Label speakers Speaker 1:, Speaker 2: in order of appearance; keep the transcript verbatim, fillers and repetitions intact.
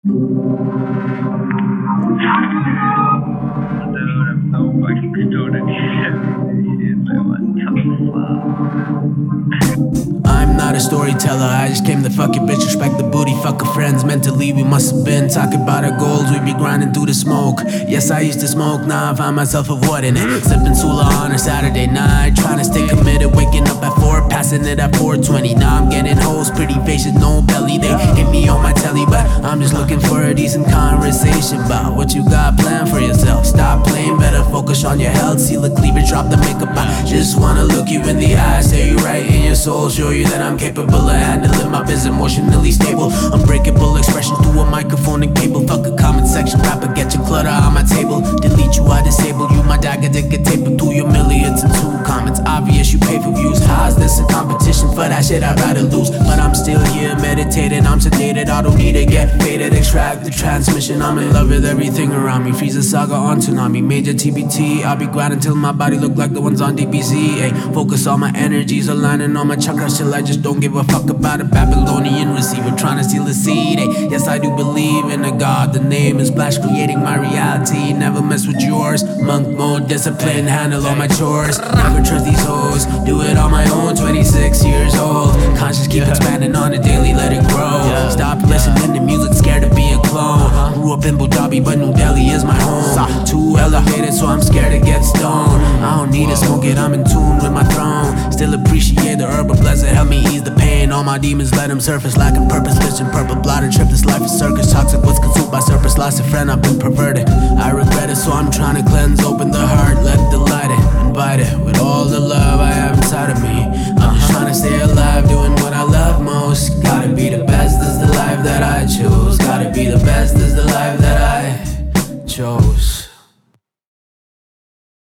Speaker 1: Dude, I'm so fucking stoned.
Speaker 2: I'm not a storyteller, I just came to fuck your bitch, respect the booty, fuck her friends. Mentally we must have been talking about our goals, we be grinding through the smoke. Yes, I used to smoke, now I find myself avoiding it. Sipping Sula on a Saturday night, trying to stay committed, waking up at four, passing it at four twenty. Now I'm getting hoes, pretty faces, no belly. They hit me on my telly, but I'm just looking for a decent conversation about what you got planned for yourself. Stop playing, better focus on your health. Seal the cleavage, drop the makeup. I just wanna look you in the eye, stare you right in your soul, show you that I'm capable of handling my biz, emotionally stable. Unbreakable expression through a microphone and cable. Fuck a comment section rapper, get your clutter on my table. Delete you, I disable you, my dagger dig a tape through your millions and two comments. Obvious you pay for views. How's this a competition? For that shit I'd rather lose. But I'm still here meditating, I'm sedated, I don't need to get faded. Extract the transmission, I'm in love with everything around me. Freeze a saga on tsunami, major T B T. I'll be grinding till my body look like the ones on D B Z. Ay, focus all my energies, aligning all my chakras till I just don't give a fuck about a Babylonian receiver trying to steal the seed. Ay, yes, I do believe in a God, the name is Splash, creating my reality. Never mess with yours, monk mode, discipline, handle all my chores. Never trust these hoes, do it on my own, twenty-six years old. Conscious, keep expanding on a daily, let it grow. Stop listening to music, scared to be a clone. Grew up in Abu Dhabi, but New Delhi is my home. Too elevated, so I'm scared to get stoned. I don't need to smoke it, I'm in tune with my throne. Still appreciate the herb, but bless it, help me ease the pain. All my demons, let them surface, lacking purpose, vision, purple bladder, trip. This life is circus, toxic, what's consumed by surface. Lost a friend, I've been perverted. I regret it, so I'm trying to cleanse, open the heart, let it delight it, invite it with all the love I have inside of me. I'm just trying to stay alive, doing what I love most. Gotta be the best, is the life that I choose. Gotta be the best, is the life that I chose.